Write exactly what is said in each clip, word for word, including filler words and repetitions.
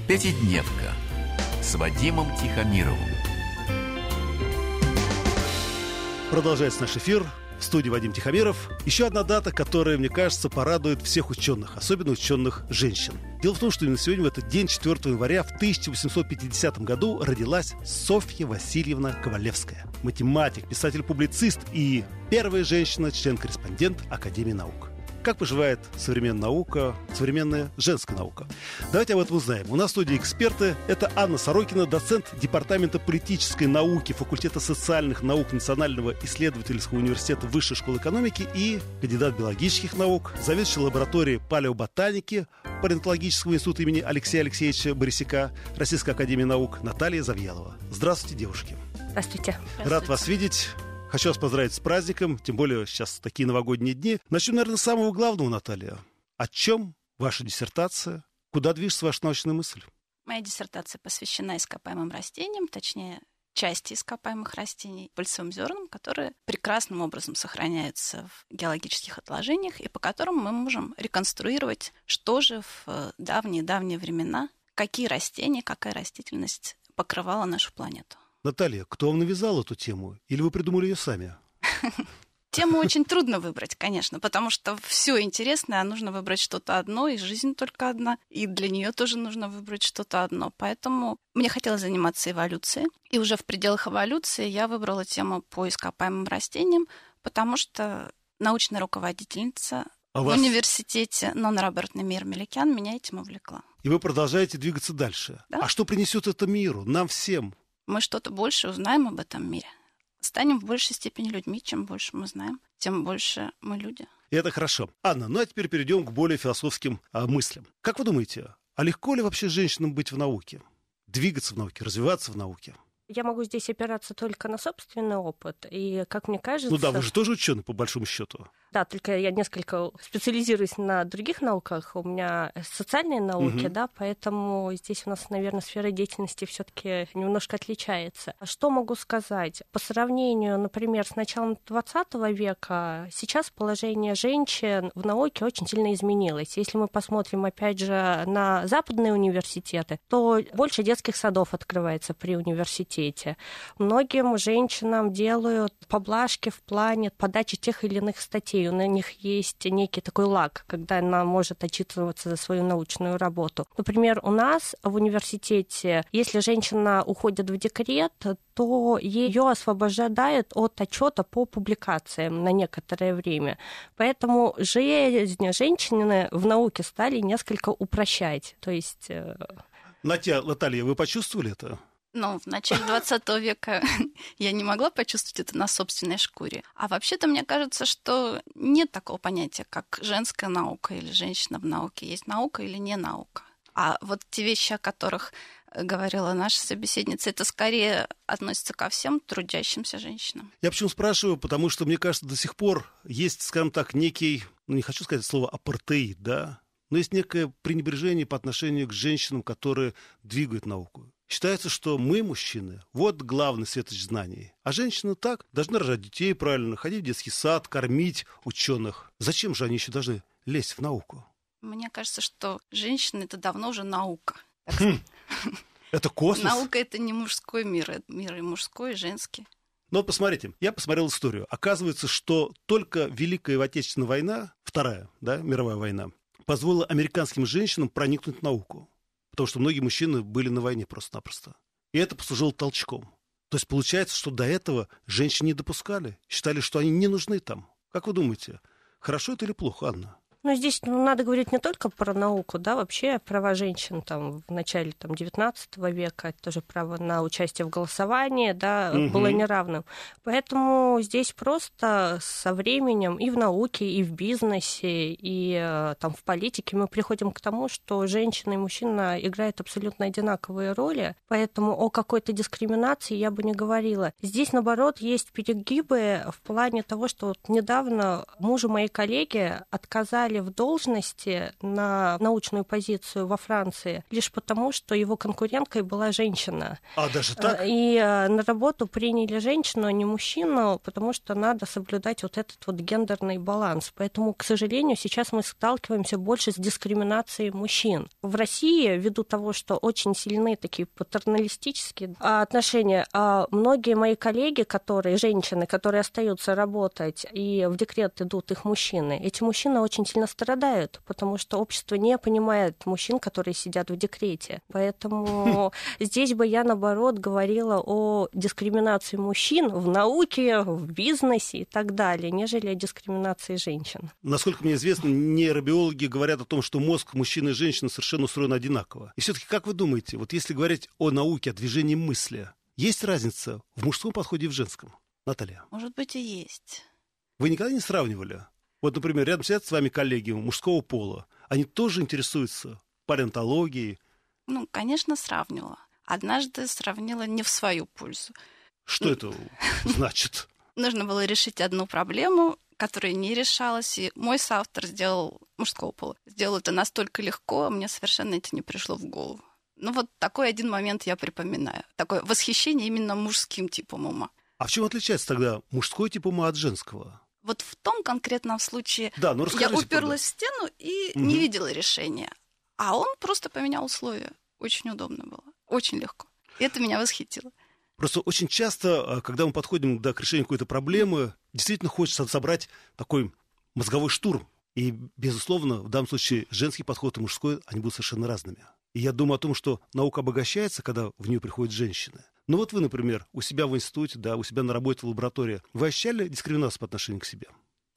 Пятидневка с Вадимом Тихомировым. Продолжается наш эфир. В студии Вадим Тихомиров. Еще одна дата, которая, мне кажется, порадует всех ученых, особенно ученых женщин. Дело в том, что именно сегодня, в этот день, четвёртого января в тысяча восемьсот пятидесятом году, родилась Софья Васильевна Ковалевская. Математик, писатель-публицист и первая женщина, член-корреспондент Академии наук. Как поживает современная наука, современная женская наука? Давайте об этом узнаем. У нас в студии эксперты. Это Анна Сорокина, доцент Департамента политической науки Факультета социальных наук Национального исследовательского университета Высшей школы экономики и кандидат биологических наук, заведующий лабораторией палеоботаники Палеонтологического института имени Алексея Алексеевича Борисяка Российской академии наук Наталья Завьялова. Здравствуйте, девушки. Здравствуйте. Здравствуйте. Рад вас видеть. Хочу вас поздравить с праздником, тем более сейчас такие новогодние дни. Начнем, наверное, с самого главного, Наталья. О чем ваша диссертация? Куда движется ваша научная мысль? Моя диссертация посвящена ископаемым растениям, точнее, части ископаемых растений, пыльцевым зернам, которые прекрасным образом сохраняются в геологических отложениях и по которым мы можем реконструировать, что же в давние-давние времена, какие растения, какая растительность покрывала нашу планету. Наталья, кто вам навязал эту тему? Или вы придумали ее сами? Тему очень трудно выбрать, конечно, потому что все интересное, а нужно выбрать что-то одно, и жизнь только одна, и для нее тоже нужно выбрать что-то одно. Поэтому мне хотелось заниматься эволюцией, и уже в пределах эволюции я выбрала тему по ископаемым растениям, потому что научная руководительница а в вас... университете Нонна Робертна Мейер-Меликян меня этим увлекла. И вы продолжаете двигаться дальше. Да? А что принесет это миру, нам всем? Мы что-то больше узнаем об этом мире. Станем в большей степени людьми. Чем больше мы знаем, тем больше мы люди. И это хорошо. Анна, ну а теперь перейдем к более философским а, мыслям. Как вы думаете, а легко ли вообще женщинам быть в науке? Двигаться в науке, развиваться в науке? Я могу здесь опираться только на собственный опыт. И, как мне кажется... Ну да, вы же тоже ученый, по большому счету. Да, только я несколько специализируюсь на других науках. У меня социальные науки, угу. да, поэтому здесь у нас, наверное, сфера деятельности все-таки немножко отличается. Что могу сказать? По сравнению, например, с началом двадцатого века, сейчас положение женщин в науке очень сильно изменилось. Если мы посмотрим, опять же, на западные университеты, то больше детских садов открывается при университете. Многим женщинам делают поблажки в плане подачи тех или иных статей. У них есть некий такой лаг, когда она может отчитываться за свою научную работу. Например, у нас в университете, если женщина уходит в декрет, то ее освобождают от отчета по публикациям на некоторое время. Поэтому жизнь женщины в науке стали несколько упрощать. То есть... Натя, Наталья, вы почувствовали это? Ну, в начале двадцатого века я не могла почувствовать это на собственной шкуре. А вообще-то мне кажется, что нет такого понятия, как женская наука или женщина в науке. Есть наука или не наука. А вот те вещи, о которых говорила наша собеседница, это скорее относится ко всем трудящимся женщинам. Я почему спрашиваю, потому что, мне кажется, до сих пор есть, скажем так, некий, ну, не хочу сказать слово апартеид, да, но есть некое пренебрежение по отношению к женщинам, которые двигают науку. Считается, что мы, мужчины, вот главный светоч знаний. А женщины так, должны рожать детей правильно, ходить в детский сад, кормить ученых. Зачем же они еще должны лезть в науку? Мне кажется, что женщины — это давно уже наука. Хм. Это космос? Наука — это не мужской мир, это мир и мужской, и женский. Ну вот посмотрите, я посмотрел историю. Оказывается, что только Великая Отечественная война, Вторая, да, мировая война, позволила американским женщинам проникнуть в науку. Потому что многие мужчины были на войне просто-напросто. И это послужило толчком. То есть получается, что до этого женщин не допускали. Считали, что они не нужны там. Как вы думаете, хорошо это или плохо, Анна? Ну, здесь ну, надо говорить не только про науку, да, вообще права женщин там, в начале там, девятнадцатого века, тоже право на участие в голосовании, да, угу. было неравным. Поэтому здесь просто со временем и в науке, и в бизнесе, и там, в политике мы приходим к тому, что женщина и мужчина играют абсолютно одинаковые роли, поэтому о какой-то дискриминации я бы не говорила. Здесь, наоборот, есть перегибы в плане того, что вот недавно мужу моей коллеги отказали взяли в должности на научную позицию во Франции лишь потому, что его конкуренткой была женщина. А, даже так? И на работу приняли женщину, а не мужчину, потому что надо соблюдать вот этот вот гендерный баланс. Поэтому, к сожалению, сейчас мы сталкиваемся больше с дискриминацией мужчин. В России, ввиду того, что очень сильны такие патерналистические отношения, многие мои коллеги, которые, женщины, которые остаются работать и в декрет идут их мужчины, эти мужчины очень сильно страдают, потому что общество не понимает мужчин, которые сидят в декрете. Поэтому здесь бы я, наоборот, говорила о дискриминации мужчин в науке, в бизнесе и так далее, нежели о дискриминации женщин. Насколько мне известно, нейробиологи говорят о том, что мозг мужчины и женщины совершенно устроен одинаково. И все-таки, как вы думаете, вот если говорить о науке, о движении мысли, есть разница в мужском подходе и в женском? Наталья? Может быть, и есть. Вы никогда не сравнивали? Вот, например, рядом сидят с вами коллеги мужского пола. Они тоже интересуются палеонтологией? Ну, конечно, сравнивала. Однажды сравнила не в свою пользу. Что это значит? Нужно было решить одну проблему, которая не решалась, и мой соавтор сделал мужского пола. Сделал это настолько легко, мне совершенно это не пришло в голову. Ну, вот такой один момент я припоминаю. Такое восхищение именно мужским типом ума. А в чем отличается тогда мужской тип ума от женского? Вот в том конкретном случае да, ну я уперлась в стену и угу. не видела решения. А он просто поменял условия. Очень удобно было. Очень легко. И это меня восхитило. Просто очень часто, когда мы подходим да, к решению какой-то проблемы, действительно хочется собрать такой мозговой штурм. И, безусловно, в данном случае женский подход и мужской, они будут совершенно разными. И я думаю о том, что наука обогащается, когда в нее приходят женщины. Ну вот вы, например, у себя в институте, да, у себя на работе в лаборатории, вы ощущали дискриминацию по отношению к себе?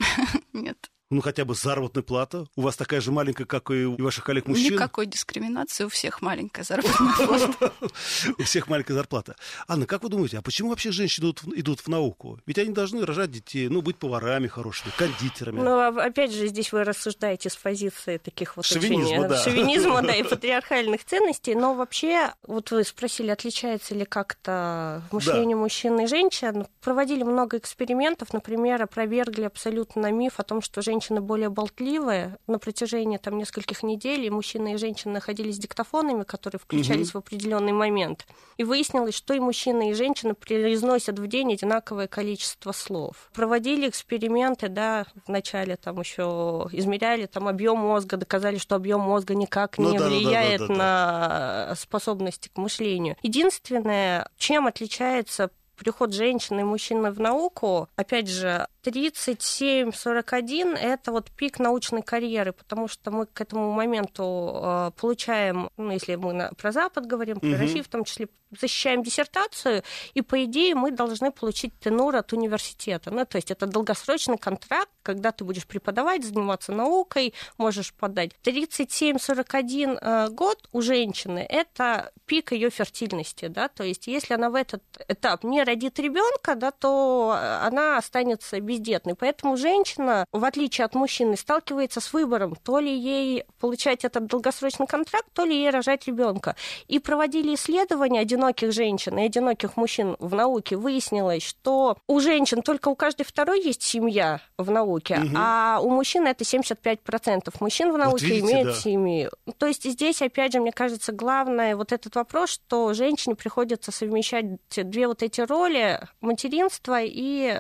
Нет. Ну, хотя бы заработная плата. У вас такая же маленькая, как и у ваших коллег-мужчин. Никакой дискриминации, у всех маленькая заработная плата. У всех маленькая зарплата. Анна, как вы думаете, а почему вообще женщины идут в науку? Ведь они должны рожать детей, ну, быть поварами хорошими, кондитерами. Ну, опять же, здесь вы рассуждаете с позиции таких вот шовинизма, да. шовинизма, да, и патриархальных ценностей. Но вообще, вот вы спросили, отличается ли как-то мышление да. мужчин и женщин. Проводили много экспериментов, например, опровергли абсолютно миф о том, что женщины Женщины более болтливые. На протяжении там, нескольких недель и мужчины и женщины находились с диктофонами, которые включались угу. в определенный момент. И выяснилось, что и мужчины, и женщины произносят в день одинаковое количество слов. Проводили эксперименты, да, вначале там еще измеряли там, объем мозга, доказали, что объем мозга никак не ну, да, влияет да, да, да, да. на способности к мышлению. Единственное, чем отличается приход женщины и мужчины в науку, опять же, тридцать семь сорок один это вот пик научной карьеры, потому что мы к этому моменту э, получаем, ну, если мы на, про Запад говорим, про угу. Россию в том числе, защищаем диссертацию, и, по идее, мы должны получить тенур от университета. Ну, то есть это долгосрочный контракт, когда ты будешь преподавать, заниматься наукой, можешь подать. тридцать семь сорок один э, год у женщины – это пик ее фертильности, да, то есть если она в этот этап не родит ребенка, да, то она останется бездетной. Поэтому женщина, в отличие от мужчины, сталкивается с выбором, то ли ей получать этот долгосрочный контракт, то ли ей рожать ребенка. И проводили исследования одиноких женщин и одиноких мужчин в науке. Выяснилось, что у женщин только у каждой второй есть семья в науке, угу. а у мужчин это семьдесят пять процентов мужчин в науке вот видите, имеют да. семью. То есть здесь, опять же, мне кажется, главное вот этот вопрос, что женщине приходится совмещать две вот эти роли, материнство и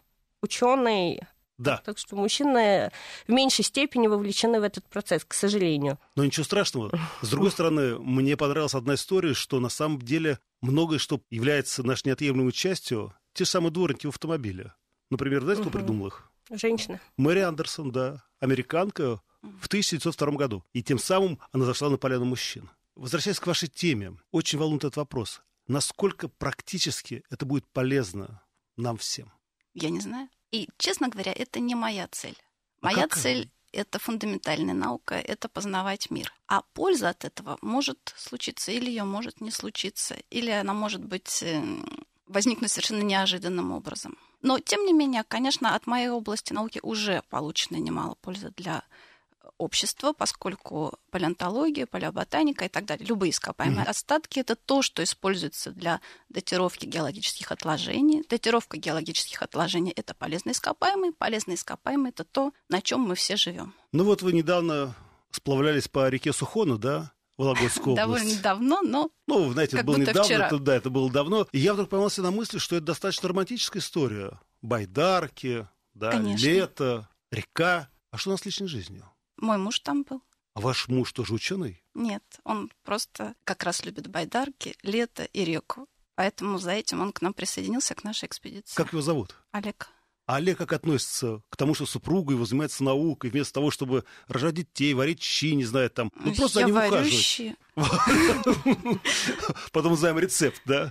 ученый. Да. Так что мужчины в меньшей степени вовлечены в этот процесс, к сожалению. Но ничего страшного. С другой стороны, мне понравилась одна история, что на самом деле многое, что является нашей неотъемлемой частью, те же самые дворники в автомобиле. Например, знаете, кто придумал их? Женщина. Мэри Андерсон, да. Американка в тысяча девятьсот втором году. И тем самым она зашла на поляну мужчин. Возвращаясь к вашей теме, очень волнует этот вопрос. Насколько практически это будет полезно нам всем? Я не знаю. И, честно говоря, это не моя цель. Моя а цель — это фундаментальная наука, это познавать мир. А польза от этого может случиться, или ее может не случиться, или она может быть возникнуть совершенно неожиданным образом. Но, тем не менее, конечно, от моей области науки уже получено немало пользы для общество, поскольку палеонтология, палеоботаника и так далее, любые ископаемые mm-hmm. остатки — это то, что используется для датировки геологических отложений. Датировка геологических отложений — это полезные ископаемые. Полезные ископаемые — это то, на чем мы все живем. Ну вот вы недавно сплавлялись по реке Сухону, да? Вологодская область. Довольно давно, но ну, знаете, это было недавно, вчера. Это, да, это было давно. И я вдруг поймался на мысли, что это достаточно романтическая история. Байдарки, да, Конечно. лето, река. А что у нас с личной жизнью? Мой муж там был. А ваш муж тоже ученый? Нет, он просто как раз любит байдарки, лето и реку. Поэтому за этим он к нам присоединился, к нашей экспедиции. Как его зовут? Олег. А Олег как относится к тому, что супруга его занимается наукой, вместо того, чтобы рожать детей, варить щи, не знаю, там, ну просто Я за ним варю ухаживать. щи. Потом узнаем рецепт, да?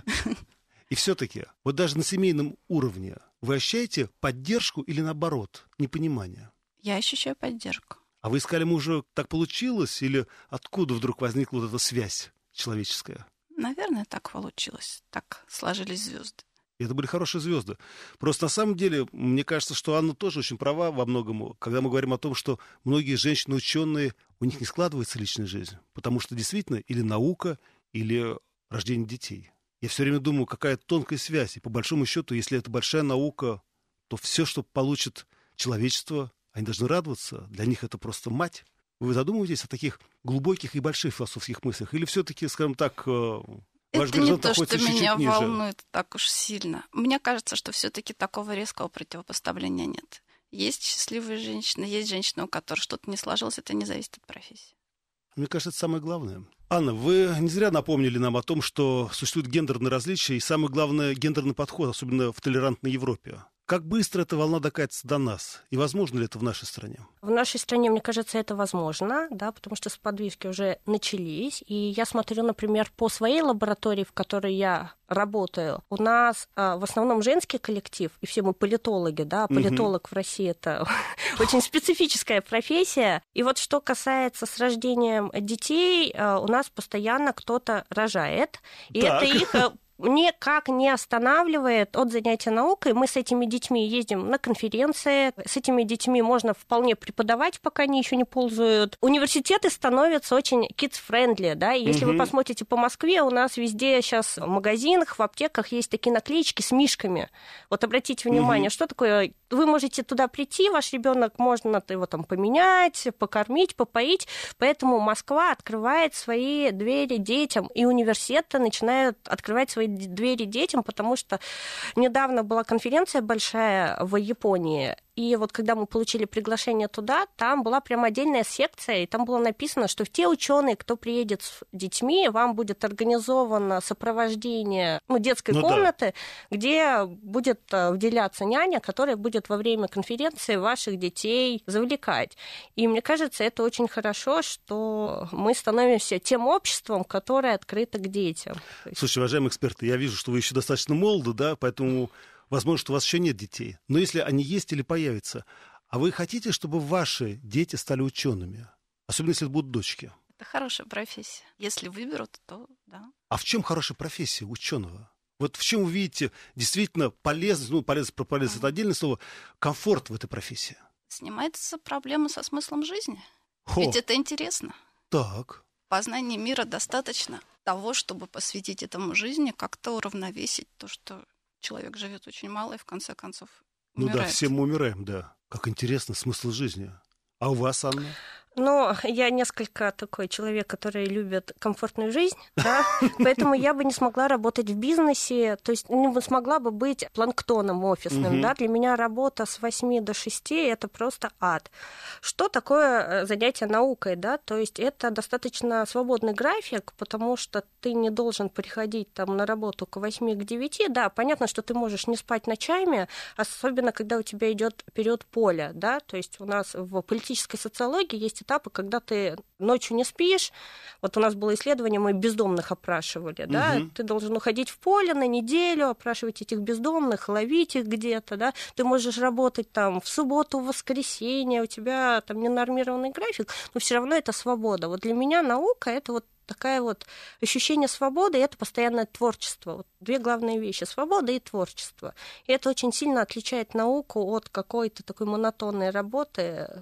И все-таки, вот даже на семейном уровне вы ощущаете поддержку или, наоборот, непонимание? Я ощущаю поддержку. А вы искали мужа, так получилось, или откуда вдруг возникла вот эта связь человеческая? Наверное, так получилось. Так сложились звезды. И это были хорошие звезды. Просто на самом деле, мне кажется, что Анна тоже очень права во многом, когда мы говорим о том, что многие женщины-ученые, у них не складывается личная жизнь, потому что действительно или наука, или рождение детей. Я все время думаю, какая тонкая связь. И по большому счету, если это большая наука, то все, что получит человечество, они должны радоваться. Для них это просто мать. Вы задумываетесь о таких глубоких и больших философских мыслях? Или все-таки, скажем так, ваш это не то, что чуть-чуть меня ниже? волнует так уж сильно. Мне кажется, что все-таки такого резкого противопоставления нет. Есть счастливые женщины, есть женщины, у которых что-то не сложилось, это не зависит от профессии. Мне кажется, это самое главное. Анна, вы не зря напомнили нам о том, что существуют гендерные различия и, самое главное, гендерный подход, особенно в толерантной Европе. Как быстро эта волна докатится до нас? И возможно ли это в нашей стране? В нашей стране, мне кажется, это возможно, да, потому что сподвижки уже начались. И я смотрю, например, по своей лаборатории, в которой я работаю, у нас а, в основном женский коллектив, и все мы политологи, да, политолог угу. в России — это очень специфическая профессия. И вот что касается с рождением детей, а, у нас постоянно кто-то рожает, и так. это их никак не останавливает от занятия наукой. Мы с этими детьми ездим на конференции, с этими детьми можно вполне преподавать, пока они еще не ползают. Университеты становятся очень kids-friendly, да, и если угу. вы посмотрите по Москве, у нас везде сейчас в магазинах, в аптеках есть такие наклеечки с мишками. Вот обратите внимание, угу. что такое? Вы можете туда прийти, ваш ребенок, можно его там поменять, покормить, попоить, поэтому Москва открывает свои двери детям, и университеты начинают открывать свои двери детям, потому что недавно была конференция большая в Японии, и вот когда мы получили приглашение туда, там была прям отдельная секция, и там было написано, что те ученые, кто приедет с детьми, вам будет организовано сопровождение ну, детской ну, комнаты, да. где будет выделяться няня, которая будет во время конференции ваших детей завлекать. И мне кажется, это очень хорошо, что мы становимся тем обществом, которое открыто к детям. Слушайте, уважаемые эксперты, я вижу, что вы еще достаточно молоды, да, поэтому... Возможно, что у вас еще нет детей. Но если они есть или появятся, а вы хотите, чтобы ваши дети стали учеными? Особенно, если это будут дочки. Это хорошая профессия. Если выберут, то да. А в чем хорошая профессия ученого? Вот в чем вы видите действительно полезность, ну, полезность, про полезность это отдельное слово, комфорт в этой профессии? Снимается проблема со смыслом жизни. Хо. Ведь это интересно. Так. Познание мира достаточно того, чтобы посвятить этому жизни, как-то уравновесить то, что человек живет очень мало и в конце концов умирает. Ну да, все мы умираем, да. Как интересно, смысл жизни. А у вас, Анна? Ну, я несколько такой человек, который любит комфортную жизнь, да, поэтому я бы не смогла работать в бизнесе, то есть не смогла бы быть планктоном офисным, да, для меня работа с восьми до шести — это просто ад. Что такое занятие наукой, да, то есть это достаточно свободный график, потому что ты не должен приходить там на работу к восьми, к девяти, да, понятно, что ты можешь не спать ночами, особенно когда у тебя идет период поля, да, то есть у нас в политической социологии есть этапы, когда ты ночью не спишь. Вот у нас было исследование, мы бездомных опрашивали, да, угу. Ты должен уходить в поле на неделю, опрашивать этих бездомных, ловить их где-то, да, ты можешь работать там в субботу, в воскресенье, у тебя там ненормированный график, но все равно это свобода. Вот для меня наука — это вот такая вот ощущение свободы, и это постоянное творчество. Вот две главные вещи — свобода и творчество. И это очень сильно отличает науку от какой-то такой монотонной работы,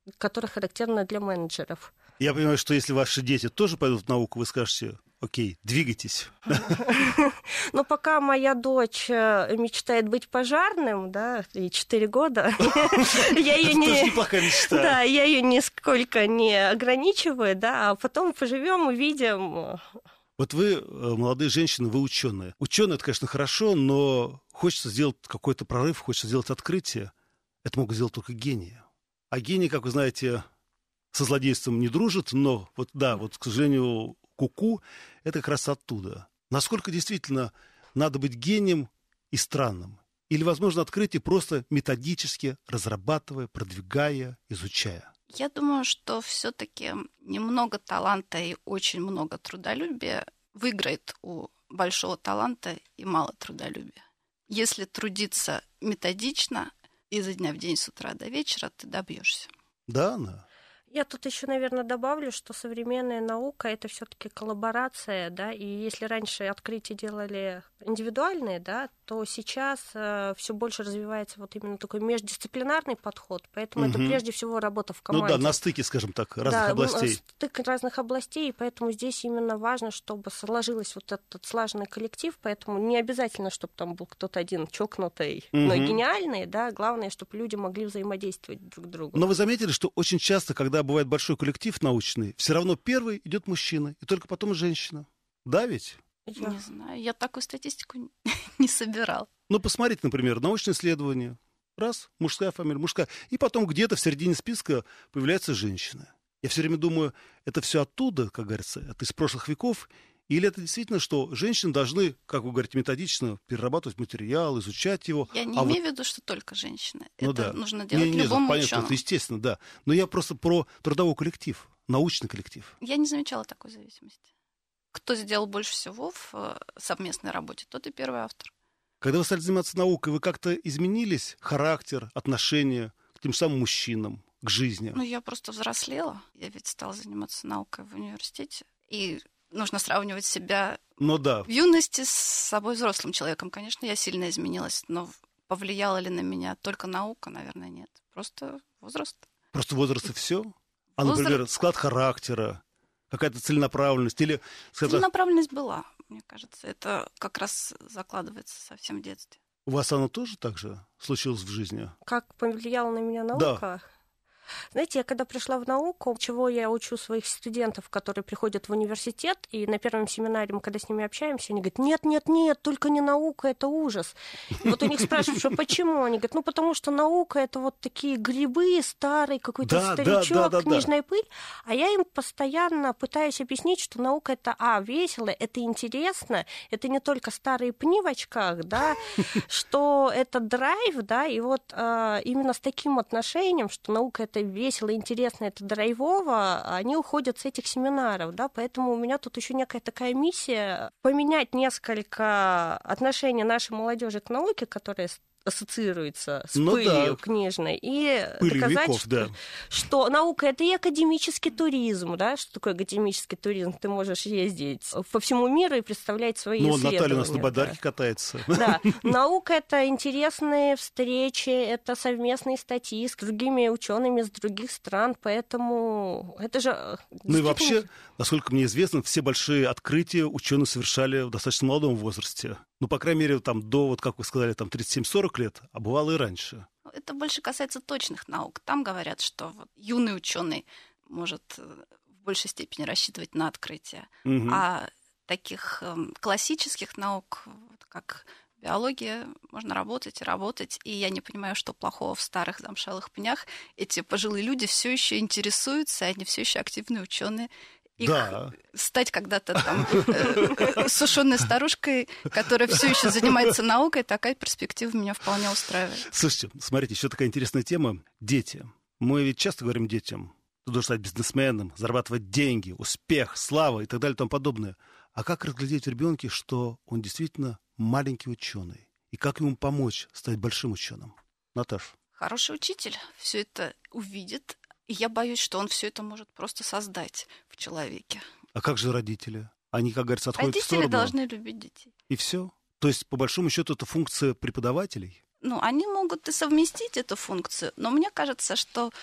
которая характерна для менеджеров. Я понимаю, что если ваши дети тоже пойдут в науку, вы скажете: окей, двигайтесь. Но пока моя дочь мечтает быть пожарным, да, ей четыре года, я ее не... Это тоже неплохая мечта. Да, я ее нисколько не ограничиваю, да, а потом поживем, увидим. Вот вы, молодые женщины, вы ученые. Ученые, это, конечно, хорошо, но хочется сделать какой-то прорыв, хочется сделать открытие. Это могут сделать только гении. А гении, как вы знаете, со злодейством не дружат, но вот да, вот, к сожалению, ку-ку — это как раз оттуда. Насколько действительно надо быть гением и странным? Или, возможно, открытие просто методически разрабатывая, продвигая, изучая? Я думаю, что все-таки немного таланта и очень много трудолюбия выиграет у большого таланта и мало трудолюбия. Если трудиться методично, изо дня в день, с утра до вечера, ты добьешься. Да, Анна? Я тут еще, наверное, добавлю, что современная наука — это все-таки коллаборация, да, и если раньше открытия делали индивидуальные, да, то сейчас э, все больше развивается вот именно такой междисциплинарный подход, поэтому угу. это прежде всего работа в команде. Ну да, на стыке, скажем так, разных да, областей. Стык разных областей, и поэтому здесь именно важно, чтобы сложилось вот этот слаженный коллектив, поэтому не обязательно, чтобы там был кто-то один чокнутый, угу. но гениальный, да, главное, чтобы люди могли взаимодействовать друг с другом. Но вы заметили, что очень часто, когда бывает большой коллектив научный, все равно первый идет мужчина, и только потом женщина. Да ведь? Я не знаю, я такую статистику не собирал. Ну, посмотрите, например, научное исследование. Раз, мужская фамилия, мужская. И потом где-то в середине списка появляется женщина. Я все время думаю, это все оттуда, как говорится, это из прошлых веков, или это действительно, что женщины должны, как вы говорите, методично перерабатывать материал, изучать его. Я не а имею вот... в виду, что только женщины. Ну, это да. нужно делать не, не, любому понятно, ученому. Это естественно, да. Но я просто про трудовой коллектив, научный коллектив. Я не замечала такой зависимости. Кто сделал больше всего в совместной работе, тот и первый автор. Когда вы стали заниматься наукой, вы как-то изменились? Характер, отношение к тем же самым мужчинам, к жизни? Ну, я просто взрослела. Я ведь стала заниматься наукой в университете. И нужно сравнивать себя ну, да. в юности с собой взрослым человеком. Конечно, я сильно изменилась, но повлияла ли на меня только наука? Наверное, нет. Просто возраст. Просто возраст и все? А, возраст... например, склад характера? Какая-то целенаправленность? Или, сказать... Целенаправленность была, мне кажется. Это как раз закладывается совсем в детстве. У вас оно тоже так же случилось в жизни? Как повлияла на меня наука? Да. Знаете, я когда пришла в науку, чего я учу своих студентов, которые приходят в университет, и на первом семинаре мы, когда с ними общаемся, они говорят: нет, нет, нет, только не наука, это ужас. И вот у них спрашивают, что почему? Они говорят: ну, потому что наука — это вот такие грибы, старый какой-то да, старичок, да, да, да, книжная да. пыль. А я им постоянно пытаюсь объяснить, что наука — это, а, весело, это интересно, это не только старые пни в очках, да, что это драйв, да, и вот именно с таким отношением, что наука — это весело, интересно, это драйвово, они уходят с этих семинаров, да, поэтому у меня тут еще некая такая миссия поменять несколько отношений нашей молодежи к науке, которая ассоциируется с ну пылью да. книжной, и Пылью доказать, веков, что, да. что наука — это и академический туризм, да, что такое академический туризм? Ты можешь ездить по всему миру и представлять свои ну, исследования. Ну, Наталья у нас на Бадарке да. катается. Да, наука — это интересные встречи, это совместные статьи с другими учеными из других стран, поэтому это же... Ну и вообще, насколько мне известно, все большие открытия ученые совершали в достаточно молодом возрасте. Ну, по крайней мере, там, до, вот как вы сказали, там, тридцать семь сорок лет, а бывало и раньше. Это больше касается точных наук. Там говорят, что вот юный ученый может в большей степени рассчитывать на открытие. Угу. А таких э, классических наук, вот как биология, можно работать и работать. И я не понимаю, что плохого в старых замшелых пнях. Эти пожилые люди все еще интересуются, они все еще активные ученые. Их да. стать когда-то там э, сушеной старушкой, которая все еще занимается наукой, такая перспектива меня вполне устраивает. Слушайте, смотрите, еще такая интересная тема. Дети. Мы ведь часто говорим детям: ты должен стать бизнесменом, зарабатывать деньги, успех, слава и так далее и тому подобное. А как разглядеть в ребенке, что он действительно маленький ученый? И как ему помочь стать большим ученым? Наташ. Хороший учитель все это увидит. И я боюсь, что он все это может просто создать в человеке. А как же родители? Они, как говорится, отходят родители в сторону. Родители должны любить детей. И все? То есть, по большому счету, это функция преподавателей? Ну, они могут и совместить эту функцию, но мне кажется, что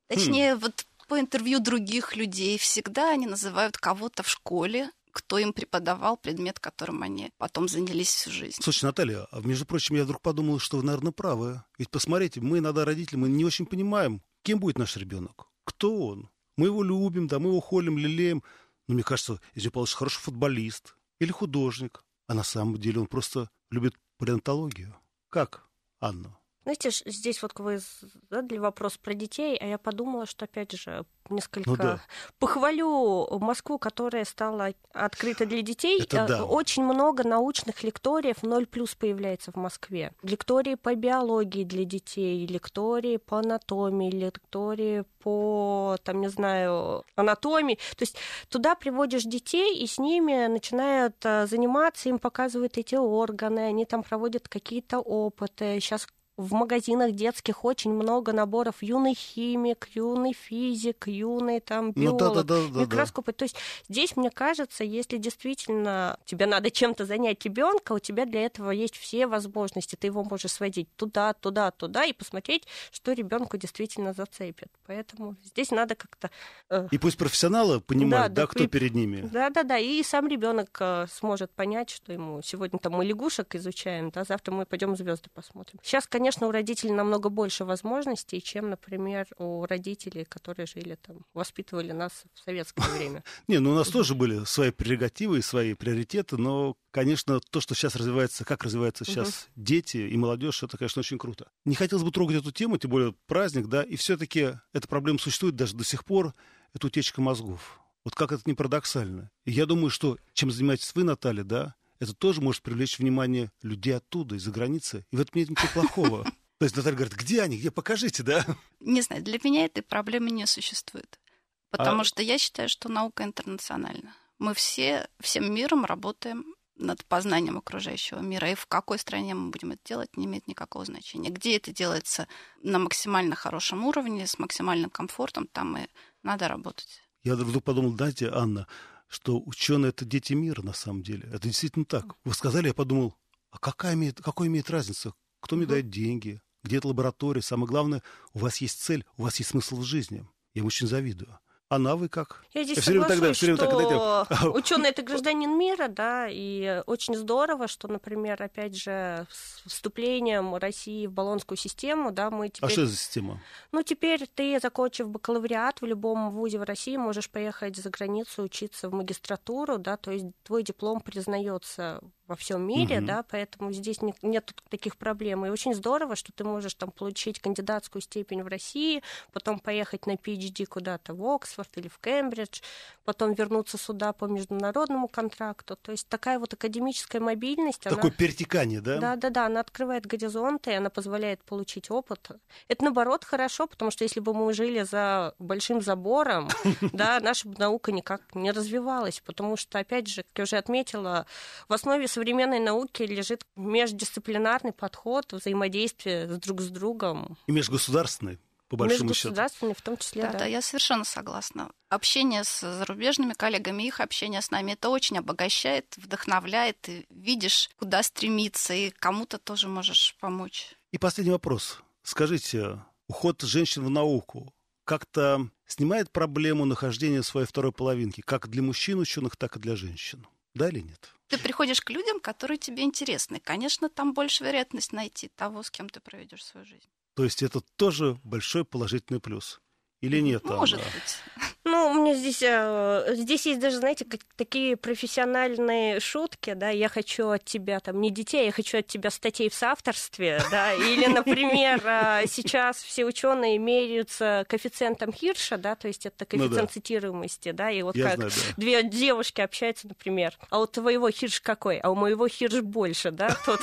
Точнее, хм. вот по интервью других людей всегда они называют кого-то в школе, кто им преподавал предмет, которым они потом занялись всю жизнь. Слушай, Наталья, а между прочим, я вдруг подумал, что вы, наверное, правы. Ведь посмотрите, мы иногда родители, мы не очень понимаем, кем будет наш ребенок, кто он. Мы его любим, да, мы его холим, лелеем. Но мне кажется, если получится хороший футболист или художник, а на самом деле он просто любит палеонтологию. Как, Анна? Знаете, здесь вот вы задали вопрос про детей, а я подумала, что, опять же, несколько ну, да. похвалю Москву, которая стала открыта для детей. Да. Очень много научных лекториев ноль плюс появляется в Москве. Лектории по биологии для детей, лектории по анатомии, лектории по, там, не знаю, анатомии. То есть туда приводишь детей, и с ними начинают заниматься, им показывают эти органы, они там проводят какие-то опыты. Сейчас в магазинах детских очень много наборов юный химик, юный физик, юный там биолог, ну, да, да, да, микроскопы. Да. То есть здесь, мне кажется, если действительно тебе надо чем-то занять ребенка, у тебя для этого есть все возможности. Ты его можешь сводить туда, туда, туда и посмотреть, что ребенку действительно зацепит. Поэтому здесь надо как-то... Э... И пусть профессионалы понимают, да, да, да кто и... перед ними. Да, да, да. И сам ребенок э, сможет понять, что ему сегодня там мы лягушек изучаем, да, завтра мы пойдем звезды посмотрим. Сейчас, конечно, Конечно, у родителей намного больше возможностей, чем, например, у родителей, которые жили там, воспитывали нас в советское время. Не, ну у нас тоже были свои прерогативы и свои приоритеты, но, конечно, то, что сейчас развивается, как развиваются сейчас дети и молодежь, это, конечно, очень круто. Не хотелось бы трогать эту тему, тем более праздник, да, и все-таки эта проблема существует даже до сих пор, это утечка мозгов. Вот как это не парадоксально. И я думаю, что чем занимаетесь вы, Наталья, да, это тоже может привлечь внимание людей оттуда, из-за границы. И в этом нет ничего плохого. То есть Наталья говорит, где они, где, покажите, да? Не знаю, для меня этой проблемы не существует. Потому а... что я считаю, что наука интернациональна. Мы все, всем миром работаем над познанием окружающего мира. И в какой стране мы будем это делать, не имеет никакого значения. Где это делается на максимально хорошем уровне, с максимальным комфортом, там и надо работать. Я вдруг подумал, знаете, Анна, что ученые — это дети мира на самом деле. Это действительно так. Вы сказали, я подумал, а какая имеет, какой имеет разница? Кто мне дает деньги? Где эта лаборатория? Самое главное, у вас есть цель, у вас есть смысл в жизни. Я им очень завидую. А на вы как? Я здесь я соглашусь, тогда, что тогда... ученый — это гражданин мира, да, и очень здорово, что, например, опять же, с вступлением России в Болонскую систему, да, мы теперь... А что за система? Ну, теперь ты, закончив бакалавриат в любом вузе в России, можешь поехать за границу учиться в магистратуру, да, то есть твой диплом признается во всем мире, угу. да, поэтому здесь не, нет таких проблем. И очень здорово, что ты можешь там получить кандидатскую степень в России, потом поехать на пи эйч ди куда-то в Оксфорд или в Кембридж, потом вернуться сюда по международному контракту. То есть такая вот академическая мобильность. Такое она... перетекание, да? Да, да, да, она открывает горизонты, она позволяет получить опыт. Это, наоборот, хорошо, потому что если бы мы жили за большим забором, да, наша наука никак не развивалась, потому что, опять же, как я уже отметила, в основе современной науки лежит междисциплинарный подход, взаимодействие с друг с другом. И межгосударственный, по большому счету. Межгосударственный в том числе, да. Да, да, я совершенно согласна. Общение с зарубежными коллегами, их общение с нами, это очень обогащает, вдохновляет. Ты видишь, куда стремиться, и кому-то тоже можешь помочь. И последний вопрос. Скажите, уход женщин в науку как-то снимает проблему нахождения своей второй половинки, как для мужчин ученых, так и для женщин? Да или нет? Ты приходишь к людям, которые тебе интересны. Конечно, там больше вероятность найти того, с кем ты проведешь свою жизнь. То есть это тоже большой положительный плюс? Или нет? Может Анна? быть. Ну, у меня здесь, здесь есть даже, знаете, как, такие профессиональные шутки, да, я хочу от тебя, там, не детей, я хочу от тебя статей в соавторстве, да, или, например, сейчас все ученые меряются коэффициентом Хирша, да, то есть это коэффициент ну, да. цитируемости, да, и вот я как знаю, да. две девушки общаются, например, а у твоего Хирш какой, а у моего Хирш больше, да, тут.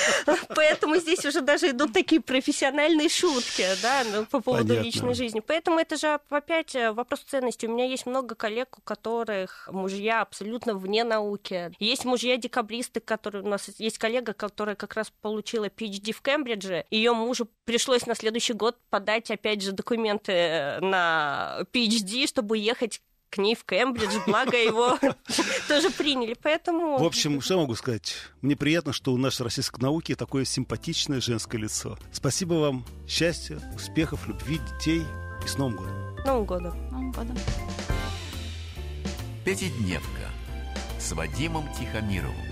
Поэтому здесь уже даже идут такие профессиональные шутки, да, по поводу личной жизни, поэтому это же опять вопрос ценности. У меня есть много коллег, у которых мужья абсолютно вне науки. Есть мужья-декабристы, которые у нас есть коллега, которая как раз получила пи эйч ди в Кембридже. Ее мужу пришлось на следующий год подать, опять же, документы на пи эйч ди, чтобы ехать к ней в Кембридж, благо его тоже приняли, поэтому... В общем, что я могу сказать? Мне приятно, что у нашей российской науки такое симпатичное женское лицо. Спасибо вам, счастья, успехов, любви, детей и с Новым годом. Новым годом. Новым годом. Пятидневка с Вадимом Тихомировым.